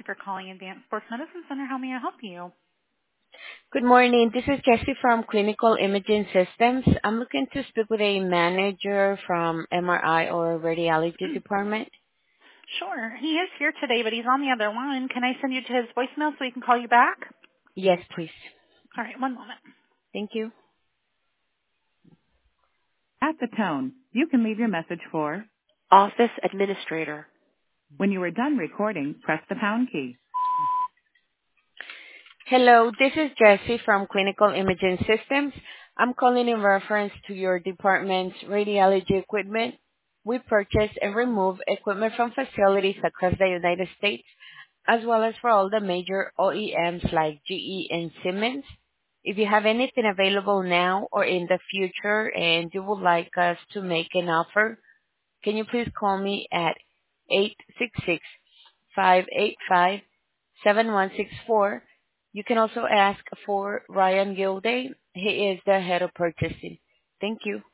you for calling Advanced Sports Medicine Center. How may I help you? Good morning. This is Jessie from Clinical Imaging Systems. I'm looking to speak with a manager from MRI or radiology department. Sure. He is here today, but he's on the other line. Can I send you to his voicemail so he can call you back? Yes, please. All right, one moment. Thank you. At the tone, you can leave your message for Office administrator. when you are done recording, press the pound key. Hello, this is Jessie from Clinical Imaging Systems. I'm calling in reference to your department's radiology equipment. We purchase and remove equipment from facilities across the United States, as well as for all the major OEMs like GE and Siemens. If you have anything available now or in the future and you would like us to make an offer, can you please call me at 866-585-7164. You can also ask for Ryan Gilday. He is the head of purchasing. Thank you.